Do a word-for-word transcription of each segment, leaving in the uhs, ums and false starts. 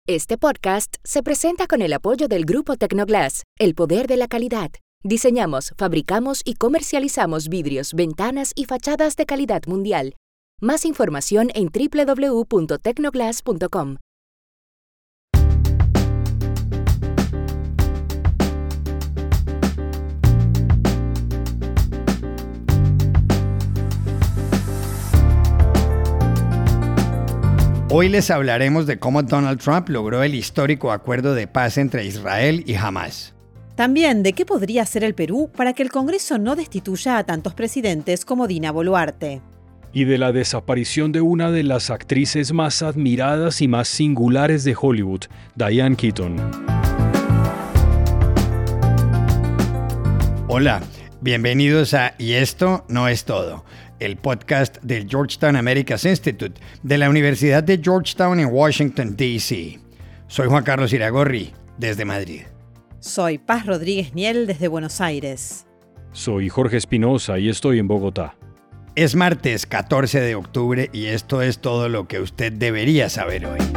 Este podcast se presenta con el apoyo del Grupo Tecnoglass, el poder de la calidad. Diseñamos, fabricamos y comercializamos vidrios, ventanas y fachadas de calidad mundial. Más información en doble u doble u doble u punto tecnoglass punto com. Hoy les hablaremos de cómo Donald Trump logró el histórico acuerdo de paz entre Israel y Hamás. También de qué podría hacer el Perú para que el Congreso no destituya a tantos presidentes como Dina Boluarte. Y de la desaparición de una de las actrices más admiradas y más singulares de Hollywood, Diane Keaton. Hola, bienvenidos a Y esto no es todo, el podcast del Georgetown Americas Institute de la Universidad de Georgetown en Washington, D C Soy Juan Carlos Iragorri, desde Madrid. Soy Paz Rodríguez Niel, desde Buenos Aires. Soy Jorge Espinosa y estoy en Bogotá. Es martes catorce de octubre y esto es todo lo que usted debería saber hoy.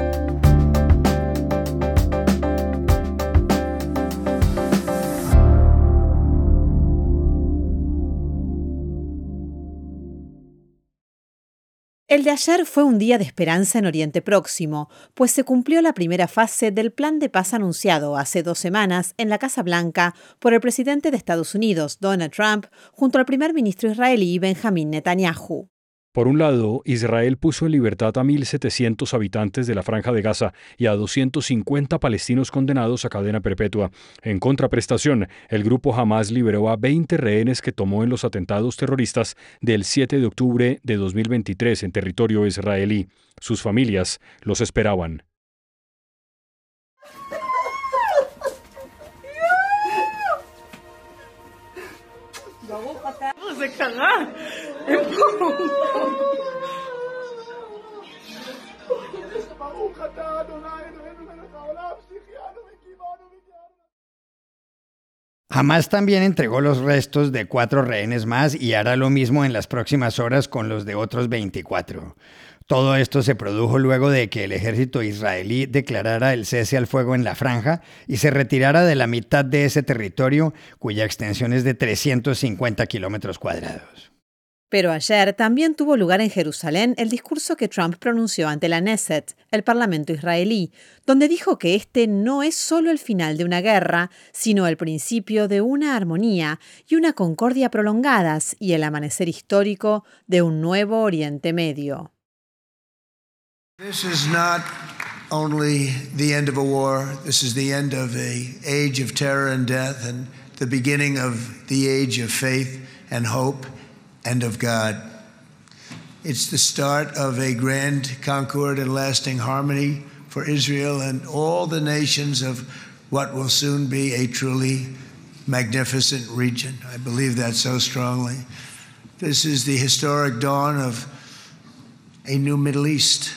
El de ayer fue un día de esperanza en Oriente Próximo, pues se cumplió la primera fase del plan de paz anunciado hace dos semanas en la Casa Blanca por el presidente de Estados Unidos, Donald Trump, junto al primer ministro israelí, Benjamín Netanyahu. Por un lado, Israel puso en libertad a mil setecientos habitantes de la Franja de Gaza y a doscientos cincuenta palestinos condenados a cadena perpetua. En contraprestación, el grupo Hamás liberó a veinte rehenes que tomó en los atentados terroristas del siete de octubre de dos mil veintitrés en territorio israelí. Sus familias los esperaban. Hamás también entregó los restos de cuatro rehenes más y hará lo mismo en las próximas horas con los de otros veinticuatro. Todo esto se produjo luego de que el ejército israelí declarara el cese al fuego en la franja y se retirara de la mitad de ese territorio, cuya extensión es de trescientos cincuenta kilómetros cuadrados. Pero ayer también tuvo lugar en Jerusalén el discurso que Trump pronunció ante la Knesset, el parlamento israelí, donde dijo que este no es solo el final de una guerra, sino el principio de una armonía y una concordia prolongadas y el amanecer histórico de un nuevo Oriente Medio. This is not only the end of a war, this is the end of an age of terror and death and the beginning of the age of faith and hope and of God. It's the start of a grand concord and lasting harmony for Israel and all the nations of what will soon be a truly magnificent region. I believe that so strongly. This is the historic dawn of a new Middle East.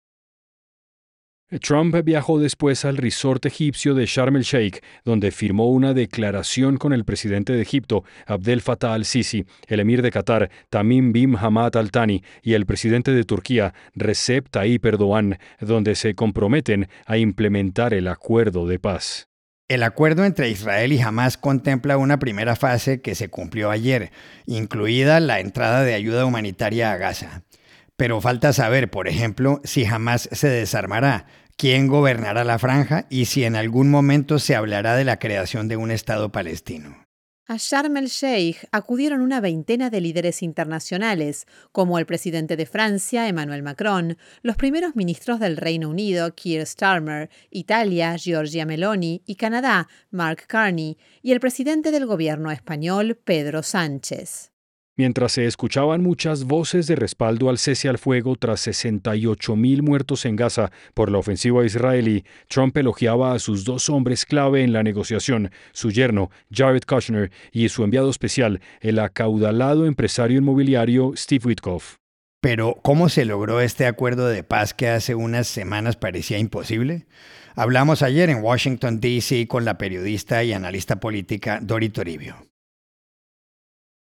Trump viajó después al resort egipcio de Sharm el Sheikh, donde firmó una declaración con el presidente de Egipto, Abdel Fattah al-Sisi, el emir de Qatar, Tamim bin Hamad Al Thani, y el presidente de Turquía, Recep Tayyip Erdogan, donde se comprometen a implementar el acuerdo de paz. El acuerdo entre Israel y Hamás contempla una primera fase que se cumplió ayer, incluida la entrada de ayuda humanitaria a Gaza. Pero falta saber, por ejemplo, si Hamás se desarmará, quién gobernará la franja y si en algún momento se hablará de la creación de un Estado palestino. A Sharm el Sheikh acudieron una veintena de líderes internacionales, como el presidente de Francia, Emmanuel Macron, los primeros ministros del Reino Unido, Keir Starmer, Italia, Giorgia Meloni, y Canadá, Mark Carney, y el presidente del gobierno español, Pedro Sánchez. Mientras se escuchaban muchas voces de respaldo al cese al fuego tras sesenta y ocho mil muertos en Gaza por la ofensiva israelí, Trump elogiaba a sus dos hombres clave en la negociación, su yerno, Jared Kushner, y su enviado especial, el acaudalado empresario inmobiliario Steve Witkoff. Pero, ¿cómo se logró este acuerdo de paz que hace unas semanas parecía imposible? Hablamos ayer en Washington, D C con la periodista y analista política Dori Toribio.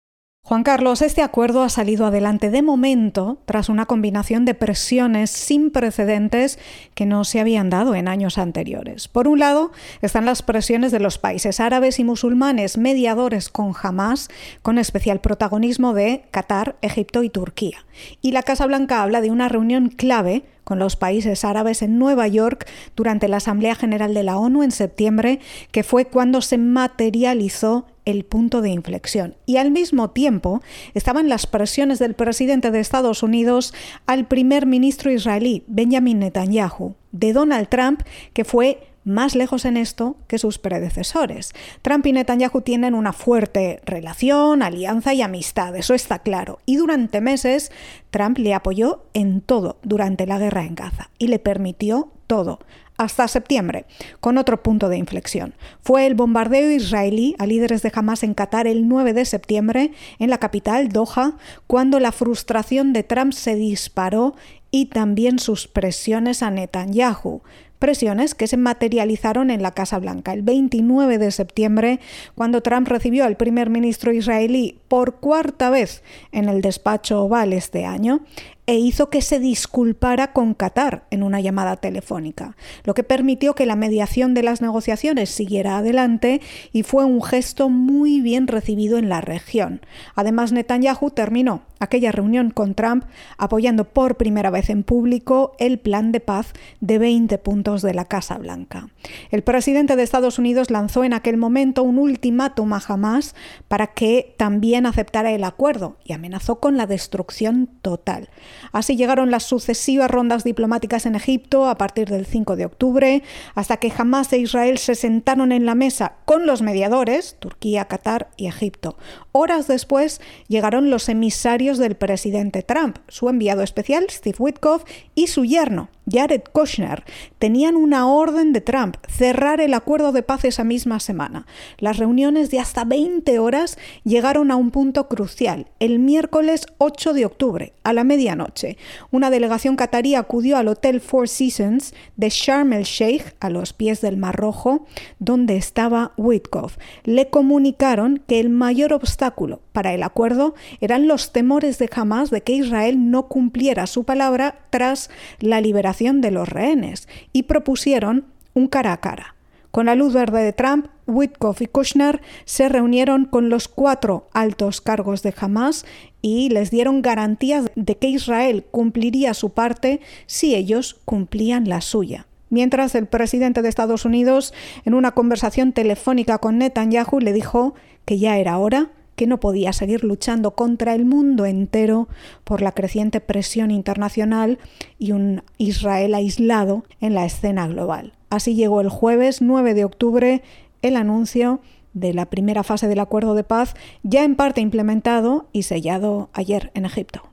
Juan Carlos, este acuerdo ha salido adelante de momento tras una combinación de presiones sin precedentes que no se habían dado en años anteriores. Por un lado, están las presiones de los países árabes y musulmanes mediadores con Hamás, con especial protagonismo de Qatar, Egipto y Turquía. Y la Casa Blanca habla de una reunión clave con los países árabes en Nueva York durante la Asamblea General de la ONU en septiembre, que fue cuando se materializó el punto de inflexión. Y al mismo tiempo estaban las presiones del presidente de Estados Unidos al primer ministro israelí, Benjamin Netanyahu, de Donald Trump, que fue más lejos en esto que sus predecesores. Trump y Netanyahu tienen una fuerte relación, alianza y amistad, eso está claro. Y durante meses, Trump le apoyó en todo durante la guerra en Gaza y le permitió todo. Hasta septiembre, con otro punto de inflexión. Fue el bombardeo israelí a líderes de Hamás en Qatar el nueve de septiembre, en la capital, Doha, cuando la frustración de Trump se disparó y también sus presiones a Netanyahu. Presiones que se materializaron en la Casa Blanca el veintinueve de septiembre, cuando Trump recibió al primer ministro israelí por cuarta vez en el despacho Oval este año e hizo que se disculpara con Qatar en una llamada telefónica, lo que permitió que la mediación de las negociaciones siguiera adelante y fue un gesto muy bien recibido en la región. Además, Netanyahu terminó aquella reunión con Trump apoyando por primera vez en público el plan de paz de veinte puntos de la Casa Blanca. El presidente de Estados Unidos lanzó en aquel momento un ultimátum a Hamás para que también aceptara el acuerdo y amenazó con la destrucción total. Así llegaron las sucesivas rondas diplomáticas en Egipto a partir del cinco de octubre, hasta que Hamás e Israel se sentaron en la mesa con los mediadores, Turquía, Qatar y Egipto. Horas después llegaron los emisarios del presidente Trump, su enviado especial Steve Witkoff y su yerno Jared Kushner. Tenían una orden de Trump, cerrar el acuerdo de paz esa misma semana. Las reuniones de hasta veinte horas llegaron a un punto crucial. El miércoles ocho de octubre, a la medianoche, una delegación catarí acudió al Hotel Four Seasons de Sharm el Sheikh, a los pies del Mar Rojo, donde estaba Witkoff. Le comunicaron que el mayor obstáculo para el acuerdo eran los temores de Hamás de que Israel no cumpliera su palabra tras la liberación de los rehenes y propusieron un cara a cara. Con la luz verde de Trump, Witkoff y Kushner se reunieron con los cuatro altos cargos de Hamás y les dieron garantías de que Israel cumpliría su parte si ellos cumplían la suya. Mientras, el presidente de Estados Unidos, en una conversación telefónica con Netanyahu, le dijo que ya era hora, que no podía seguir luchando contra el mundo entero por la creciente presión internacional y un Israel aislado en la escena global. Así llegó el jueves nueve de octubre el anuncio de la primera fase del acuerdo de paz, ya en parte implementado y sellado ayer en Egipto.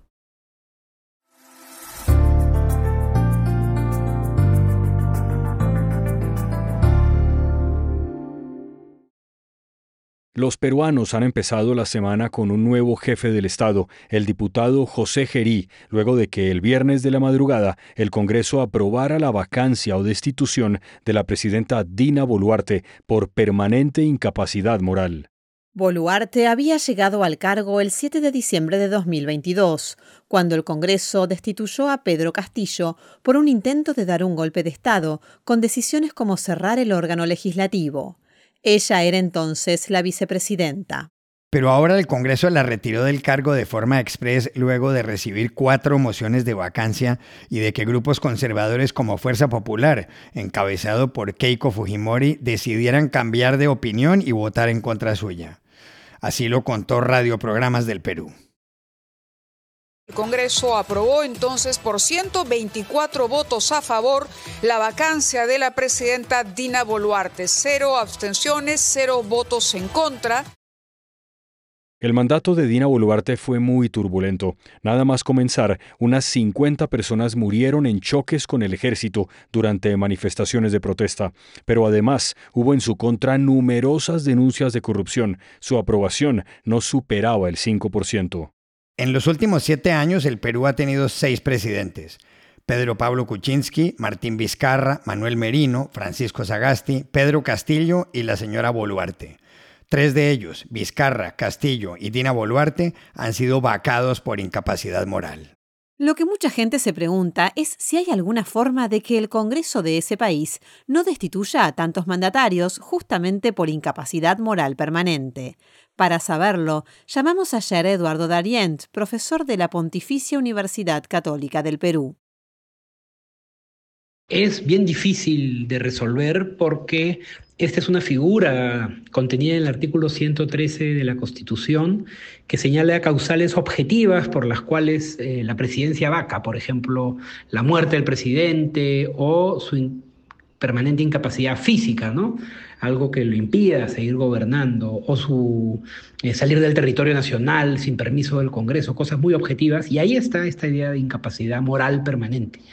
Los peruanos han empezado la semana con un nuevo jefe del Estado, el diputado José Gerí, luego de que el viernes de la madrugada el Congreso aprobara la vacancia o destitución de la presidenta Dina Boluarte por permanente incapacidad moral. Boluarte había llegado al cargo el siete de diciembre de dos mil veintidós, cuando el Congreso destituyó a Pedro Castillo por un intento de dar un golpe de Estado, con decisiones como cerrar el órgano legislativo. Ella era entonces la vicepresidenta. Pero ahora el Congreso la retiró del cargo de forma express luego de recibir cuatro mociones de vacancia y de que grupos conservadores como Fuerza Popular, encabezado por Keiko Fujimori, decidieran cambiar de opinión y votar en contra suya. Así lo contó Radioprogramas del Perú. El Congreso aprobó entonces por ciento veinticuatro votos a favor la vacancia de la presidenta Dina Boluarte. Cero abstenciones, cero votos en contra. El mandato de Dina Boluarte fue muy turbulento. Nada más comenzar, unas cincuenta personas murieron en choques con el ejército durante manifestaciones de protesta. Pero además, hubo en su contra numerosas denuncias de corrupción. Su aprobación no superaba el cinco por ciento. En los últimos siete años, el Perú ha tenido seis presidentes. Pedro Pablo Kuczynski, Martín Vizcarra, Manuel Merino, Francisco Sagasti, Pedro Castillo y la señora Boluarte. Tres de ellos, Vizcarra, Castillo y Dina Boluarte, han sido vacados por incapacidad moral. Lo que mucha gente se pregunta es si hay alguna forma de que el Congreso de ese país no destituya a tantos mandatarios justamente por incapacidad moral permanente. Para saberlo, llamamos ayer a Eduardo Darient, profesor de la Pontificia Universidad Católica del Perú. Es bien difícil de resolver porque esta es una figura contenida en el artículo ciento trece de la Constitución que señala causales objetivas por las cuales eh, la presidencia vaca, por ejemplo, la muerte del presidente o su in- permanente incapacidad física, ¿no? Algo que lo impida seguir gobernando, o su eh, salir del territorio nacional sin permiso del Congreso, cosas muy objetivas, y ahí está esta idea de incapacidad moral permanente.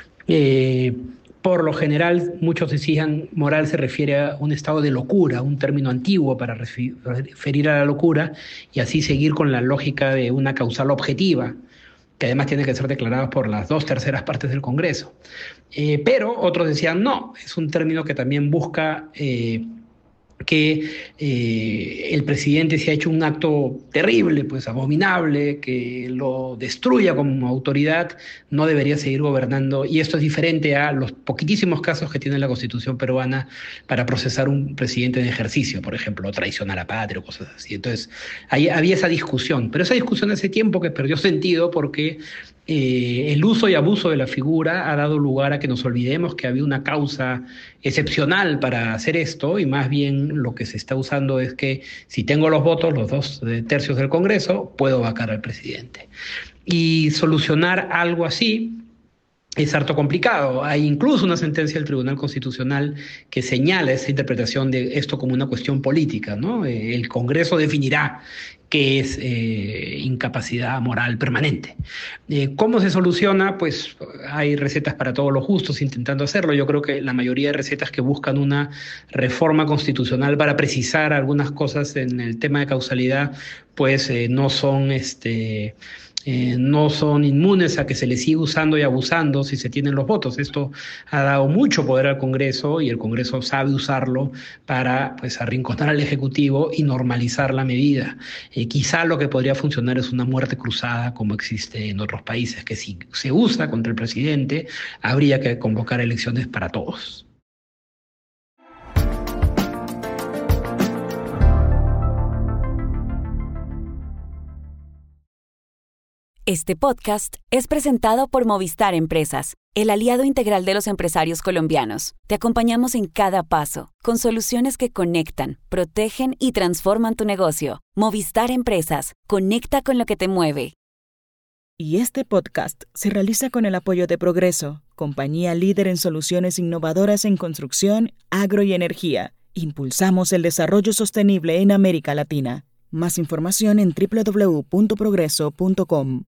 Eh, por lo general, muchos decían, moral se refiere a un estado de locura, un término antiguo para referir a la locura, y así seguir con la lógica de una causal objetiva, que además tiene que ser declarada por las dos terceras partes del Congreso. Eh, pero otros decían, no, es un término que también busca eh, que eh, el presidente se ha hecho un acto terrible, pues abominable, que lo destruya como autoridad, no debería seguir gobernando. Y esto es diferente a los poquitísimos casos que tiene la Constitución peruana para procesar un presidente en ejercicio, por ejemplo, traición a la patria o cosas así. Entonces, ahí había esa discusión, pero esa discusión hace tiempo que perdió sentido porque Eh, el uso y abuso de la figura ha dado lugar a que nos olvidemos que había una causa excepcional para hacer esto, y más bien lo que se está usando es que si tengo los votos, los dos tercios del Congreso, puedo vacar al presidente. Y solucionar algo así es harto complicado. Hay incluso una sentencia del Tribunal Constitucional que señala esa interpretación de esto como una cuestión política, ¿no? Eh, el Congreso definirá qué es eh, incapacidad moral permanente. Eh, ¿Cómo se soluciona? Pues hay recetas para todos los gustos intentando hacerlo. Yo creo que la mayoría de recetas que buscan una reforma constitucional para precisar algunas cosas en el tema de causalidad, pues eh, no son este, eh, no son inmunes a que se les siga usando y abusando si se tienen los votos. Esto ha dado mucho poder al Congreso y el Congreso sabe usarlo para pues arrinconar al Ejecutivo y normalizar la medida. Eh, quizá lo que podría funcionar es una muerte cruzada como existe en otros países, que si se usa contra el presidente habría que convocar elecciones para todos. Este podcast es presentado por Movistar Empresas, el aliado integral de los empresarios colombianos. Te acompañamos en cada paso, con soluciones que conectan, protegen y transforman tu negocio. Movistar Empresas, conecta con lo que te mueve. Y este podcast se realiza con el apoyo de Progreso, compañía líder en soluciones innovadoras en construcción, agro y energía. Impulsamos el desarrollo sostenible en América Latina. Más información en doble u doble u doble u punto progreso punto com.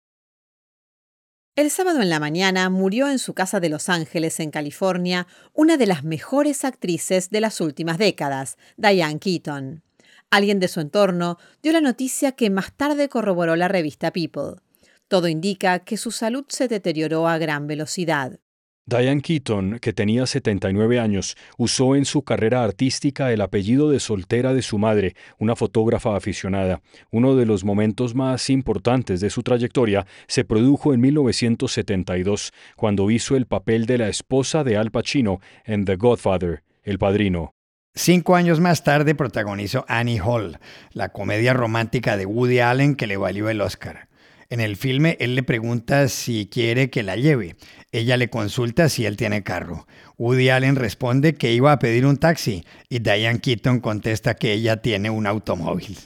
El sábado en la mañana murió en su casa de Los Ángeles, en California, una de las mejores actrices de las últimas décadas, Diane Keaton. Alguien de su entorno dio la noticia que más tarde corroboró la revista People. Todo indica que su salud se deterioró a gran velocidad. Diane Keaton, que tenía setenta y nueve años, usó en su carrera artística el apellido de soltera de su madre, una fotógrafa aficionada. Uno de los momentos más importantes de su trayectoria se produjo en mil novecientos setenta y dos, cuando hizo el papel de la esposa de Al Pacino en The Godfather, El Padrino. Cinco años más tarde protagonizó Annie Hall, la comedia romántica de Woody Allen que le valió el Oscar. En el filme, él le pregunta si quiere que la lleve. Ella le consulta si él tiene carro. Woody Allen responde que iba a pedir un taxi y Diane Keaton contesta que ella tiene un automóvil.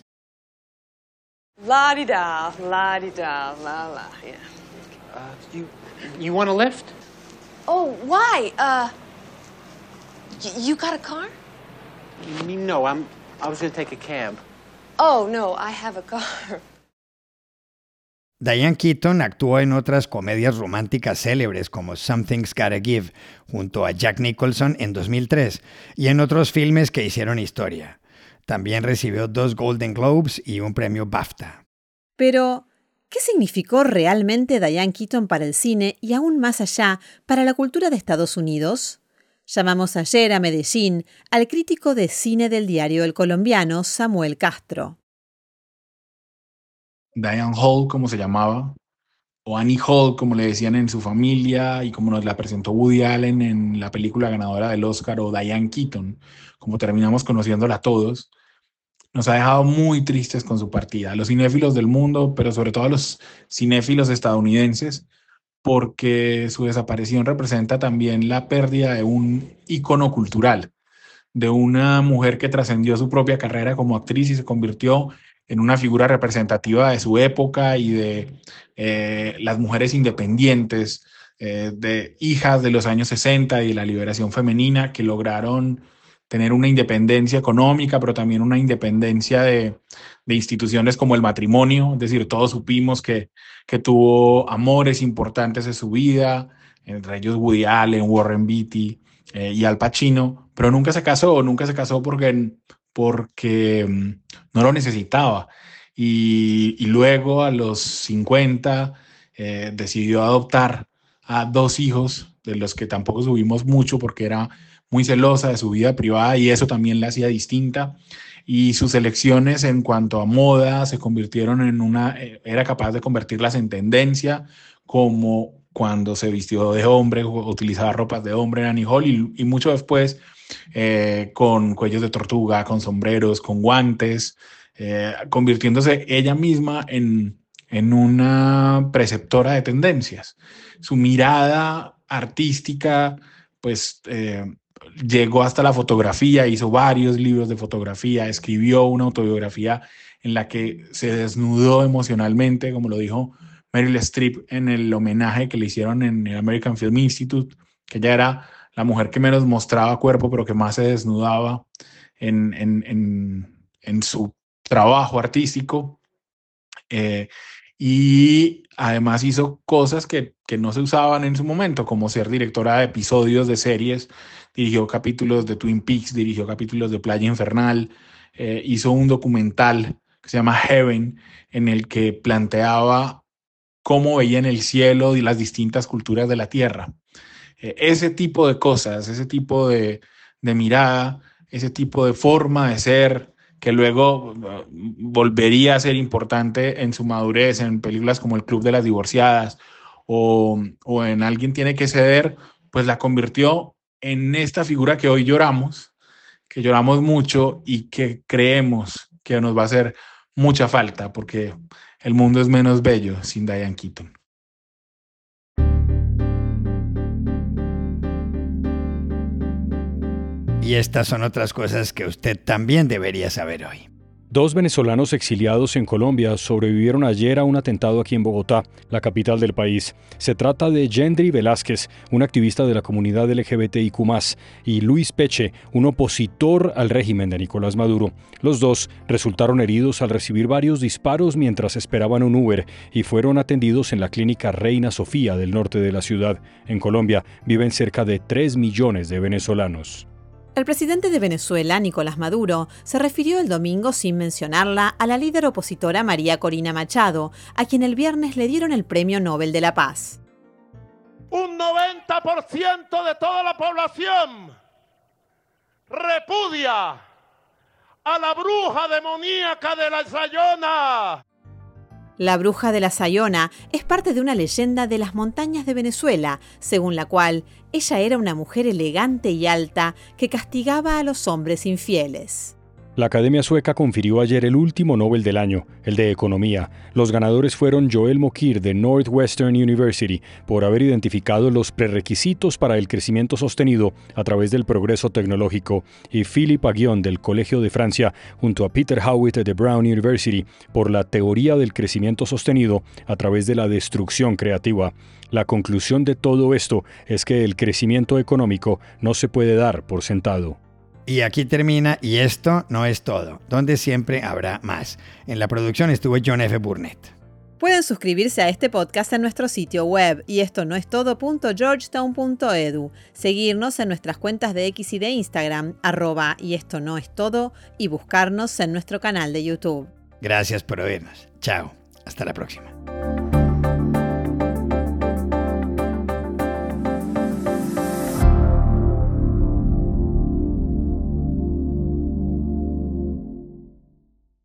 La-di-da, la-di-da, la-la, yeah. Uh, you, you want a lift? Oh, why? Uh, y- you got a car? No, I'm, I was going to take a cab. Oh, no, I have a car. Diane Keaton actuó en otras comedias románticas célebres como Something's Gotta Give, junto a Jack Nicholson en dos mil tres, y en otros filmes que hicieron historia. También recibió dos Golden Globes y un premio BAFTA. Pero, ¿qué significó realmente Diane Keaton para el cine y aún más allá, para la cultura de Estados Unidos? Llamamos ayer a Medellín al crítico de cine del diario El Colombiano, Samuel Castro. Diane Hall, como se llamaba, o Annie Hall, como le decían en su familia, y como nos la presentó Woody Allen en la película ganadora del Oscar, o Diane Keaton, como terminamos conociéndola todos, nos ha dejado muy tristes con su partida. A los cinéfilos del mundo, pero sobre todo a los cinéfilos estadounidenses, porque su desaparición representa también la pérdida de un ícono cultural, de una mujer que trascendió su propia carrera como actriz y se convirtió en una figura representativa de su época y de eh, las mujeres independientes, eh, de hijas de los años sesenta y de la liberación femenina que lograron tener una independencia económica, pero también una independencia de, de instituciones como el matrimonio. Es decir, todos supimos que, que tuvo amores importantes en su vida, entre ellos Woody Allen, Warren Beatty eh, y Al Pacino, pero nunca se casó, nunca se casó porque, porque um, no lo necesitaba. Y, y luego a los cincuenta eh, decidió adoptar a dos hijos, de los que tampoco subimos mucho porque era muy celosa de su vida privada y eso también la hacía distinta. Y sus elecciones en cuanto a moda se convirtieron en una, era capaz de convertirlas en tendencia, como cuando se vistió de hombre, utilizaba ropas de hombre en Annie Hall, y, y mucho después eh, con cuellos de tortuga, con sombreros, con guantes, eh, convirtiéndose ella misma en, en una preceptora de tendencias. Su mirada artística, pues, eh, llegó hasta la fotografía, hizo varios libros de fotografía, escribió una autobiografía en la que se desnudó emocionalmente, como lo dijo Meryl Streep en el homenaje que le hicieron en el American Film Institute, que ella era la mujer que menos mostraba cuerpo, pero que más se desnudaba en, en, en, en su trabajo artístico. Eh, y además hizo cosas que, que no se usaban en su momento, como ser directora de episodios de series. Dirigió capítulos de Twin Peaks, dirigió capítulos de Playa Infernal, eh, hizo un documental que se llama Heaven, en el que planteaba cómo veían el cielo y las distintas culturas de la Tierra. Eh, ese tipo de cosas, ese tipo de, de mirada, ese tipo de forma de ser, que luego uh, volvería a ser importante en su madurez, en películas como El Club de las Divorciadas o, o en Alguien tiene que ceder, pues la convirtió en esta figura que hoy lloramos, que lloramos mucho y que creemos que nos va a hacer mucha falta, porque el mundo es menos bello sin Diane Keaton. Y estas son otras cosas que usted también debería saber hoy. Dos venezolanos exiliados en Colombia sobrevivieron ayer a un atentado aquí en Bogotá, la capital del país. Se trata de Gendry Velázquez, un activista de la comunidad L G B T I Q más, y Luis Peche, un opositor al régimen de Nicolás Maduro. Los dos resultaron heridos al recibir varios disparos mientras esperaban un Uber y fueron atendidos en la clínica Reina Sofía del norte de la ciudad. En Colombia viven cerca de tres millones de venezolanos. El presidente de Venezuela, Nicolás Maduro, se refirió el domingo sin mencionarla a la líder opositora María Corina Machado, a quien el viernes le dieron el Premio Nobel de la Paz. Un noventa por ciento de toda la población repudia a la bruja demoníaca de la Sayona. La bruja de la Sayona es parte de una leyenda de las montañas de Venezuela, según la cual ella era una mujer elegante y alta que castigaba a los hombres infieles. La Academia Sueca confirió ayer el último Nobel del año, el de Economía. Los ganadores fueron Joel Mokyr de Northwestern University, por haber identificado los prerequisitos para el crecimiento sostenido a través del progreso tecnológico, y Philippe Aghion del Colegio de Francia, junto a Peter Howitt de Brown University, por la teoría del crecimiento sostenido a través de la destrucción creativa. La conclusión de todo esto es que el crecimiento económico no se puede dar por sentado. Y aquí termina Y esto no es todo, donde siempre habrá más. En la producción estuvo John F. Burnett. Pueden suscribirse a este podcast en nuestro sitio web y esto no es todo punto georgetown punto edu, seguirnos en nuestras cuentas de X y de Instagram, arroba y esto no es todo, y buscarnos en nuestro canal de YouTube. Gracias por oírnos. Chao. Hasta la próxima.